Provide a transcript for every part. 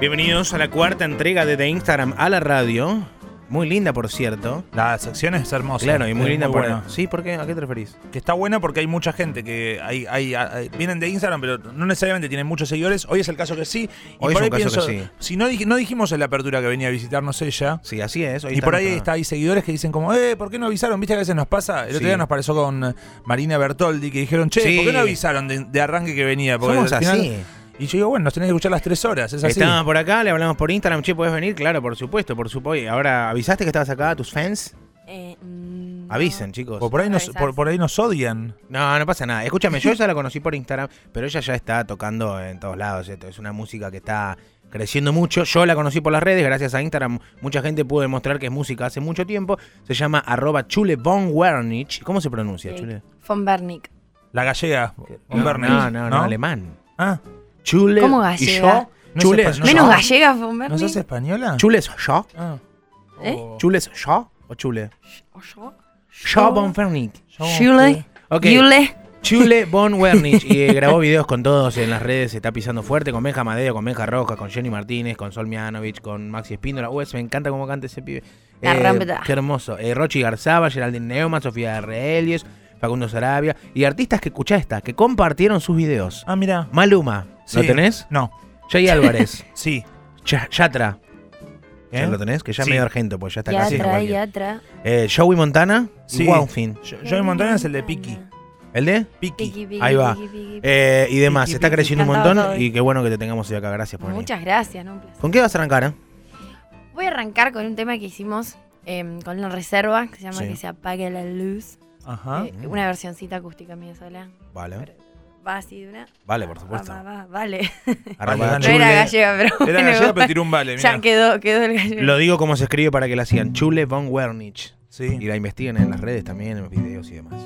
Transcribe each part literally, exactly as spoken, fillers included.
Bienvenidos a la cuarta entrega de The Instagram a la radio. Muy linda, por cierto. La sección es hermosa. Claro, y muy linda. Muy por... buena. ¿Sí? ¿Por qué? ¿A qué te referís? Que está buena porque hay mucha gente que hay, hay, hay, vienen de Instagram, pero no necesariamente tienen muchos seguidores. Hoy es el caso que sí. Y Hoy por es ahí un caso pienso, que sí. Si no, dij, no dijimos en la apertura que venía a visitarnos ella. Sí, así es. Hoy Y por ahí nuestra... está, hay seguidores que dicen como, eh, ¿por qué no avisaron? ¿Viste que a veces nos pasa? El otro Sí. día nos pasó con Marina Bertoldi, que dijeron, che, Sí. ¿por qué no avisaron de, de arranque que venía? Porque Somos al final- así. Y yo digo, bueno, nos tenés que escuchar las tres horas, es así. Estábamos por acá, le hablamos por Instagram. Che, ¿podés venir? Claro, por supuesto, por supuesto. Ahora, ¿avisaste que estabas acá a tus fans? Eh, mm, Avisen, no. chicos. O por ahí, nos, Avisar. por, por ahí nos odian. No, no pasa nada. Escúchame, yo esa la conocí por Instagram, pero ella ya está tocando en todos lados. Esto es una música que está creciendo mucho. Yo la conocí por las redes, gracias a Instagram. Mucha gente pudo demostrar que es música hace mucho tiempo. Se llama arroba Chule von Wernich. ¿Cómo se pronuncia, Sí. Chule? Von Bernick. La gallega, un No, Bernet, no, no, no, alemán. Ah, Chule ¿Cómo y gallega? yo. No es Chule español. es Menos yo. gallega, Von ¿no Bernick. sos española? Chule es yo. Ah. ¿Eh? O- Chule es yo o Chule. ¿O yo? Yo von Wernich. Chule. Ok. Yule. Chule von Wernich y eh, grabó videos con todos en las redes, se está pisando fuerte, con Benja Amadeo, con Benja Rojas, con Jenny Martínez, con Sol Mianovich, con Maxi Espíndola. Uy, me encanta cómo canta ese pibe. La rampeta. Qué hermoso. Eh, Rochi Garzaba, Geraldine Neumann, Sofía R. Elies, Facundo Sarabia y artistas que, escuchá esta, que compartieron sus videos. Ah, mira. Maluma, ¿lo Sí. tenés? No. Jay Álvarez, Sí. Ch- Yatra, ¿Eh? ¿ya lo tenés? Que ya es Sí. medio argento, pues ya está Ya casi en atrás, cualquier. ya atrás. Eh, Joey Montana Sí. y Wauffin. Yo- Joey Montana es el de Piki. ¿El de? Piki. Piqui, piqui, Ahí va. piqui, piqui. Eh, y demás, Piqui, está piqui. creciendo un Cantaba montón todo. y qué bueno que te tengamos hoy acá. Gracias por venir. Muchas gracias, ¿no? Un placer. ¿Con qué vas a arrancar? Eh? Voy a arrancar con un tema que hicimos eh, con una reserva que se llama Sí. Que se apague la luz. Ajá. Eh, una versioncita acústica mía sola. Vale, Va así de una. vale, por Va, supuesto. va, va, vale. Arranca, Vale, No Chule. era gallega, pero Era bueno, gallega, pero tiró un vale, ya mira. quedó, quedó el gallego. Lo digo como se escribe para que la sigan. Chule von Wernich. Sí. Y la investiguen en las redes también, en los videos y demás.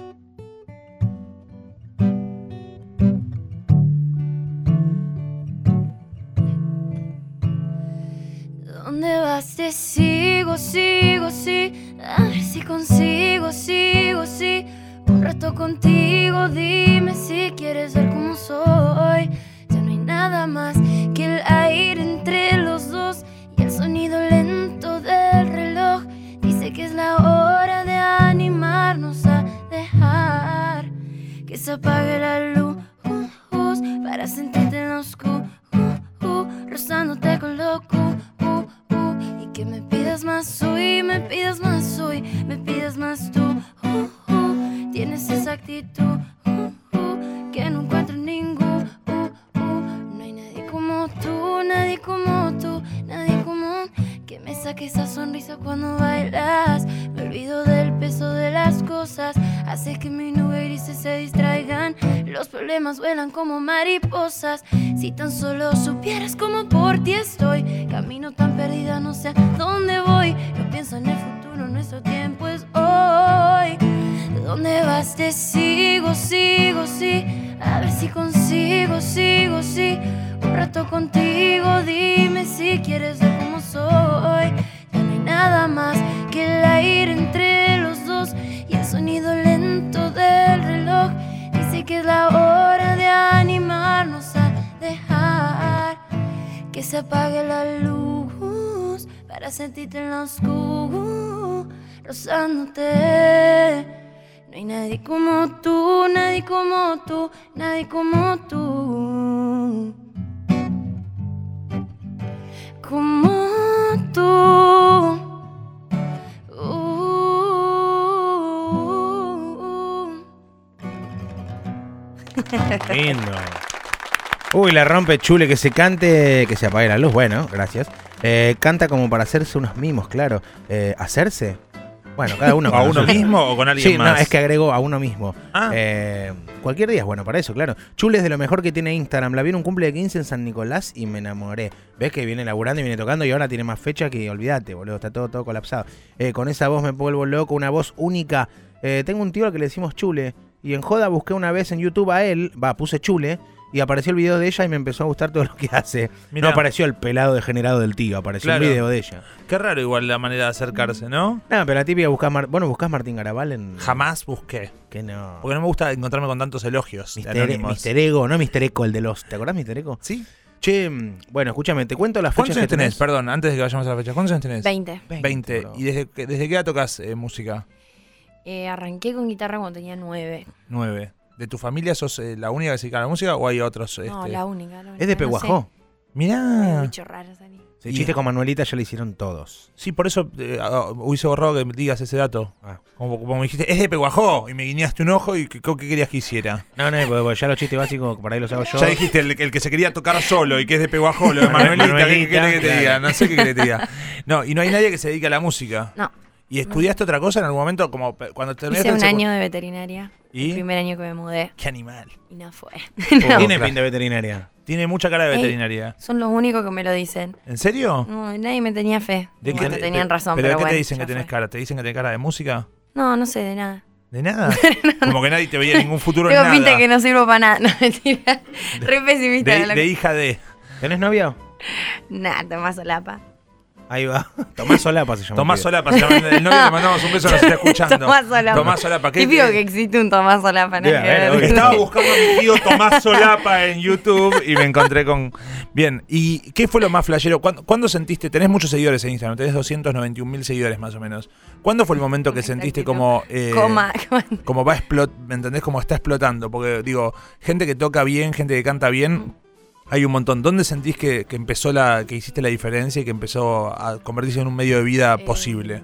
¿Dónde vas? Te sigo, sigo, sí. A ver si consigo, sigo, sí. Un rato contigo, dime si quieres ver cómo soy. Ya no hay nada más que el aire entre los dos y el sonido lento del reloj. Dice que es la hora de animarnos a dejar que se apague la luz para sentirte en la oscuridad, rozándote con locura. Y que me pidas más hoy, me pidas más hoy, me pidas más tú. Uh, uh, tienes esa actitud uh, uh, que no encuentro en ningún. Uh, uh, no hay nadie como tú, nadie como tú, nadie como que me saque esa sonrisa cuando bailas. Me olvido del peso de las cosas, hace que mi nube grises se distraigan. Los problemas vuelan como mariposas. Si tan solo supieras cómo por ti estoy, camino tan perdida, no sé a dónde voy. No pienso en el futuro, nuestro tiempo es hoy. ¿De dónde vas? Te sigo, sigo, sí. A ver si consigo, sigo, sí. Un rato contigo, dime si quieres ver cómo soy. Ya no hay nada más que el aire entre los dos y el sonido lento del reloj. Dice que es la hora de animarnos a dejar que se apague la luz para sentirte en la oscuridad, rozándote. No hay nadie como tú, nadie como tú, nadie como tú. Como tú. Uh. Lindo. Uy, la rompe Chule, que se cante, que se apague la luz. Bueno, gracias. Eh, canta como para hacerse unos mimos, claro. Eh, ¿Hacerse? Bueno, cada uno. ¿A con uno lo suyo. mismo o con alguien Sí, más? no, es que agregó a uno mismo. Ah. Eh, cualquier día es bueno para eso, claro. Chule es de lo mejor que tiene Instagram. La vi en un cumple de quince en San Nicolás y me enamoré. Ves que viene laburando y viene tocando y ahora tiene más fecha que olvídate, boludo. Está todo, todo colapsado. Eh, con esa voz me vuelvo loco, una voz única. Eh, tengo un tío al que le decimos Chule. Y en joda busqué una vez en YouTube a él, va, puse Chule. Y apareció el video de ella y me empezó a gustar todo lo que hace. Mirá. No apareció el pelado degenerado del tío, apareció Claro. el video de ella. Qué raro igual la manera de acercarse, ¿no? No, pero la típica buscás, Mar- bueno, buscás Martín Garabal en... Jamás busqué. Que no. Porque no me gusta encontrarme con tantos elogios de Mister, anónimos. Mister Ego, no Mister Eco, el de los... ¿Te acordás Mister Eco? ¿Sí? Che, bueno, escúchame, te cuento las fechas ¿Cuántos años que tenés? tenés. Perdón, antes de que vayamos a la fecha. ¿Cuántos años tenés? veinte. veinte. bro. ¿Y desde, que- desde qué edad tocas eh, música? Eh, arranqué con guitarra cuando tenía nueve. nueve. ¿De tu familia sos eh, la única que se dedica a la música o hay otros? No, este? la única. La única. Es de no Peguajó. sé. Mirá. Bicho raro salí. Sí, Y- chiste con Manuelita ya lo hicieron todos. Sí, por eso eh, ah, hubiese borrado que me digas ese dato. Ah. Como, como me dijiste, es de Peguajó. Y me guiñaste un ojo y ¿qué, qué querías que hiciera? No, no, porque, porque ya los chistes básicos por ahí los hago yo. Ya dijiste el, el que se quería tocar solo y que es de Peguajó, lo de Manuelita. ¿Qué Manuelita, querés que te claro. diga? No sé qué querés que te diga. No, y no hay nadie que se dedique a la música. No, ¿Y estudiaste otra cosa en algún momento? Como pe- cuando terminaste hice un el secu- año de veterinaria. ¿Y? El primer año que me mudé. ¡Qué animal! Y no fue. Oh, Tiene claro. pin de veterinaria. Tiene mucha cara de Ey. veterinaria. Son los únicos que me lo dicen. ¿En serio? No, nadie me tenía fe. ¿De qué Bueno, te- tenían pe- razón, ¿Pero pero, de qué bueno, te dicen ya que tenés fue. cara? ¿Te dicen que tenés cara de música? No, no sé de nada. ¿De nada? Como que nadie te veía ningún futuro en Tengo nada. pinta que no sirvo para nada. No, mentira. Re pesimista. de, era lo de que- hija de... ¿Tenés novio? Nah, Tomás Solapa. Ahí va. Tomás Solapa se llama. Tomás el pibe. Solapa, se llama el novio, le mandamos un beso, nos está escuchando. Tomás Solapa. Tomás Solapa, ¿qué? Típico que existe un Tomás Solapa. ¿no? Debe haber, Que- obvio. Estaba buscando a mi tío Tomás Solapa en YouTube y me encontré con... Bien, ¿y qué fue lo más flashero? ¿Cuándo, ¿cuándo sentiste? Tenés muchos seguidores en Instagram, tenés doscientos noventa y un mil seguidores más o menos. ¿Cuándo fue el momento que sentiste como... eh, Coma. como va a explotar, ¿me entendés? Como está explotando. Porque digo, gente que toca bien, gente que canta bien, hay un montón. ¿Dónde sentís que, que empezó la, que hiciste la diferencia y que empezó a convertirse en un medio de vida Eh, posible?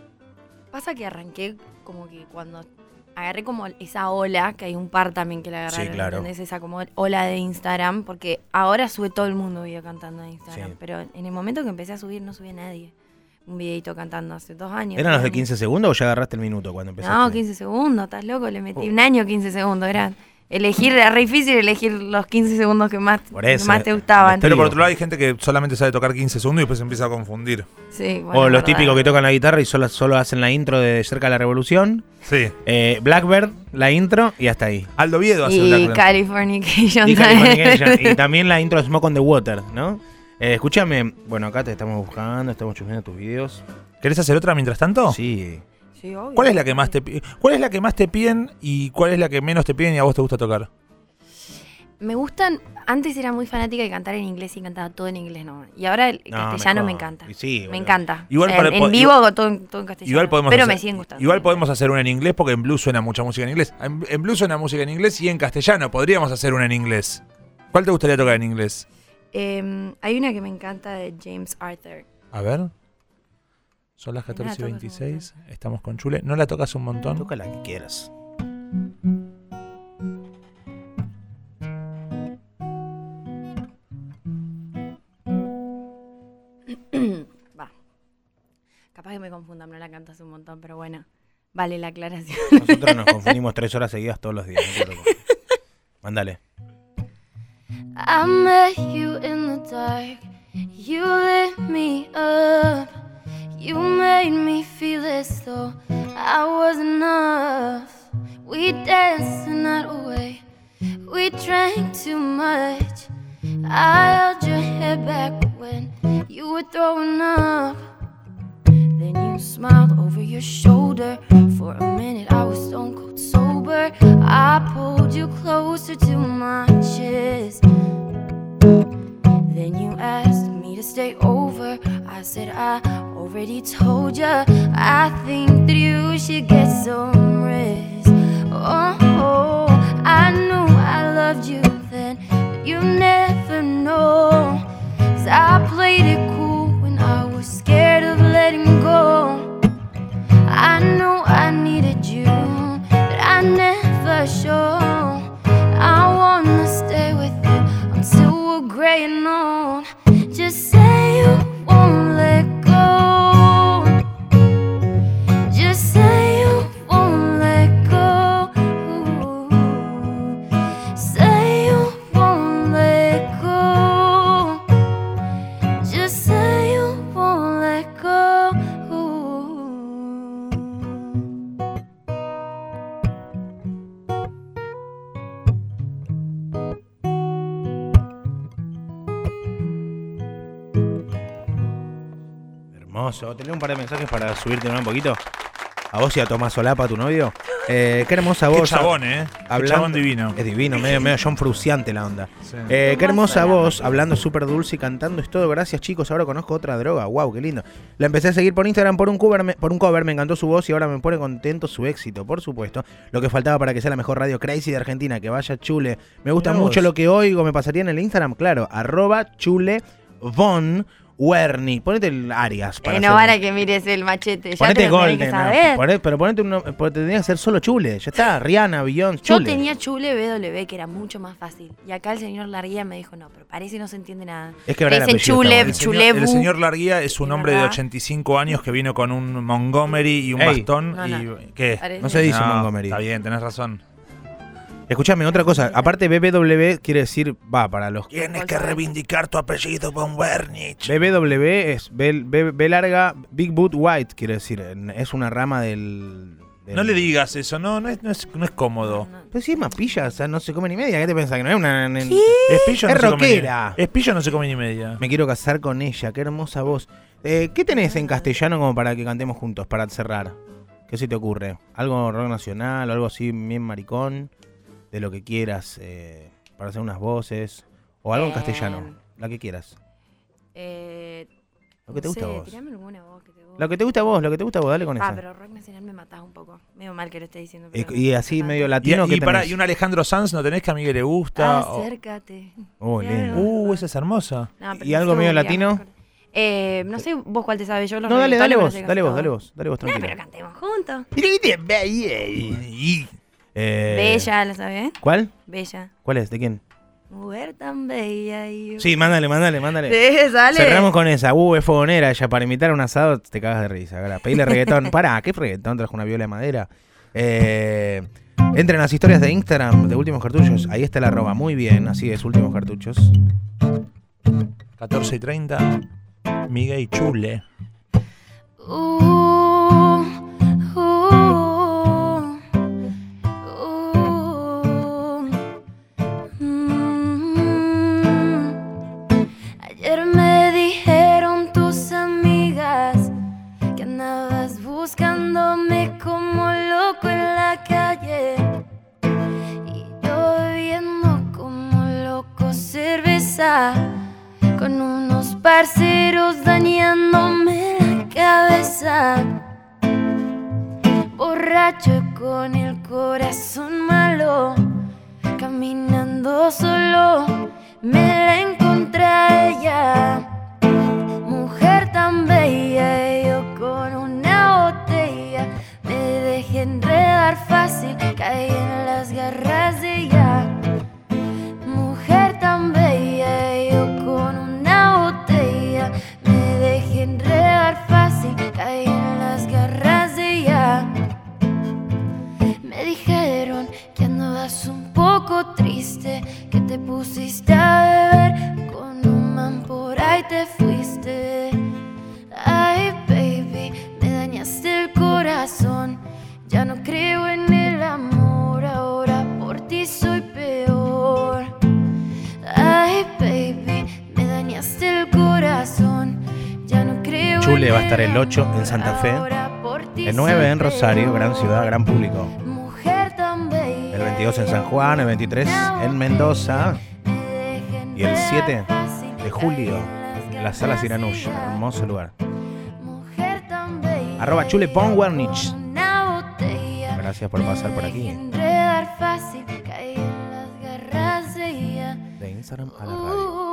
Pasa que arranqué como que cuando agarré como esa ola, que hay un par también que la agarraron, Sí, claro. ¿entendés? Esa como ola de Instagram, porque ahora sube todo el mundo video cantando en Instagram, Sí. pero en el momento que empecé a subir no subía nadie un videito cantando hace dos años. ¿Eran los de tres años. quince segundos o ya agarraste el minuto cuando empezaste? No, quince segundos, estás loco, le metí Oh. un año quince segundos, era elegir, era re difícil elegir los quince segundos que más, Por eso, que más te eh, gustaban. Pero por digo. otro lado hay gente que solamente sabe tocar quince segundos y después se empieza a confundir. Sí, bueno, O los verdad. típicos que tocan la guitarra y solo, solo hacen la intro de Cerca de la Revolución. Sí. Eh, Blackbird, la intro y hasta ahí. Aldo Viedo hace Y Blackbird. Californication Y, también. Californication. Y también la intro de Smoke on the Water, ¿no? Eh, escúchame, bueno, acá te estamos buscando, estamos chusmeando tus videos. ¿Querés hacer otra mientras tanto? Sí. Sí, obvio. ¿Cuál es la que más te pi- ¿Cuál es la que más te piden y cuál es la que menos te piden y a vos te gusta tocar? Me gustan, antes era muy fanática de cantar en inglés y cantaba todo en inglés nomás. Y ahora el No, castellano mejor. me encanta. Y sí, me boludo. encanta. Igual O sea, para- en, po- en vivo hago todo, en- todo en castellano. Igual podemos pero hacer- me siguen gustando. Igual podemos hacer una en inglés porque en blues suena mucha música en inglés. En, en blues suena música en inglés y en castellano podríamos hacer una en inglés. ¿Cuál te gustaría tocar en inglés? Eh, hay una que me encanta de James Arthur. A ver. Son las No la catorce y tocas un veintiséis. Estamos con Chule. ¿No la tocas un montón? Toca la que quieras. Va. Capaz que me confundan, no la cantas un montón, pero bueno. Vale la aclaración. Nosotros nos confundimos tres horas seguidas todos los días. No te preocupes. Mándale. I met you in the dark. You lit me up. You made me feel as though I was enough. We danced the night away. We drank too much. I held your head back when you were throwing up. Then you smiled over your shoulder. For a minute I was stone cold sober. I pulled you closer to my chest. Then you asked me to stay over. I said I already told ya. I think that you should get some rest. Oh, oh, I knew I loved you then, but you never know. 'Cause I played it cool when I was scared of letting go. I knew I needed you, but I never showed. I wanna stay with you until we're gray and old. Just say you won't let go. Just say you won't let go. Say you won't let go. Just say you won't let go. Hermoso. ¿Tenés un par de mensajes para subirte un poquito? A vos y a Tomás Solapa, tu novio. Eh, qué hermosa voz. Qué chabón, ¿eh? Hablando- Qué chabón divino. Es divino, medio, medio John Fruciante la onda. Sí. Eh, qué hermosa Tomás voz, Solapa. hablando súper dulce y cantando es todo. Gracias, chicos. Ahora conozco otra droga. Wow, qué lindo. La empecé a seguir por Instagram por un cover, me, por un cover. Me encantó su voz y ahora me pone contento su éxito, por supuesto. Lo que faltaba para que sea la mejor radio crazy de Argentina. Que vaya Chule. Me gusta Mirá mucho vos. lo que oigo. Me pasaría en el Instagram, claro. Arroba Chule Von Werny. Ponete el Arias. Para Eh, no hacer- para que mires el machete. Ya Ponete te lo tenés Golden. que no. saber. Poné- pero ponete uno. Porque tendría que ser solo Chule. Ya está. Rihanna, Beyoncé, Yo Chule. tenía Chule B W, que era mucho más fácil. Y acá el señor Larguía me dijo, no, pero parece que no se entiende nada. Es que ahora el Ese apellido Chule, está El bueno. señor, Chulebu. el señor Larguía es un ¿De hombre de verdad? ochenta y cinco años que vino con un Montgomery y un Ey. bastón. No, y, no. ¿Qué? Parece- No se dice No, Montgomery. Está bien, tenés razón. Escúchame, otra cosa. Aparte, B B W quiere decir, va, para los. Tienes que reivindicar tu apellido, Von Wernich. B B W es B, B- B larga, Big Boot White, quiere decir. Es una rama del. del- No le digas eso, no, no es, no es, no es cómodo. Pues sí, es más pilla, o sea, no se come ni media. ¿Qué te pensás? Que no es una. en- Espillo no Es se come ni- rockera. Espillo no se come ni media. Me quiero casar con ella, qué hermosa voz. Eh, ¿Qué tenés en castellano como para que cantemos juntos, para cerrar? ¿Qué se te ocurre? ¿Algo rock nacional o algo así bien maricón? De lo que quieras, eh, para hacer unas voces. O algo en Eh, castellano, la que quieras. Eh, Lo que te no gusta a sé, vos. tirame alguna voz que te guste. Lo que te gusta a vos, lo que te gusta a vos, dale con Ah, esa. pero rock nacional me matás un poco. Medio mal que lo estés diciendo. Y, pero y me así gusta medio tanto. latino Y, que y, para, y un Alejandro Sanz, ¿no tenés que a Miguel le gusta? O- Acércate. Oh, Ya lindo. no. Uh, esa es hermosa. No, pero ¿Y algo medio Zulia, latino? mejor. Eh, no sé vos cuál te sabes. Yo los No, dale, reggaetones dale me vos, los sé casi dale vos, todos. dale vos, dale vos, No, pero tranquilo. cantemos juntos. Eh, Bella, ¿la sabes? ¿Cuál? Bella. ¿Cuál es? ¿De quién? Mujer tan bella y... Sí, mándale, mándale, mándale. Sí, sale. Cerramos con esa. Uh, es fogonera. Ya para imitar un asado te cagas de risa. Ahora, pedile reggaetón. Pará, ¿qué reggaetón? Trajo una viola de madera. Eh, entren a las historias de Instagram de Últimos Cartuchos. Ahí está la arroba. Muy bien, así es, Últimos Cartuchos. catorce y treinta. Miguel Chule. Uh, uh, uh, mm. Ayer me dijeron tus amigas que andabas buscándome como loco en la calle y yo bebiendo como loco cerveza con unos parceros dañándome la cabeza. Borracho y con el corazón malo, caminando solo, me la encontré a ella. Mujer tan bella y yo con una botella, me dejé enredar fácil, caí en las garras de ella. Mujer tan bella y yo con una botella, me dejé enredar fácil, caí en las garras de ella. Me dijeron que andabas un poco triste, que te pusiste a beber con un man por ahí te fuiste. Ay baby, me dañaste el corazón, ya no creo en el amor, ahora por ti soy peor. Ay baby, me dañaste el corazón, ya no creo. Chule en va a estar el el ocho en amor, Santa Fe, ahora por ti el nueve soy en Rosario, peor. gran ciudad, gran público. Mujer tan bella, El veintidós en San Juan, el veintitrés en Mendoza y el siete de julio en la Sala Siranush, hermoso lugar. Arroba Chule Von Wernich. Gracias por pasar por aquí. De Instagram a la radio.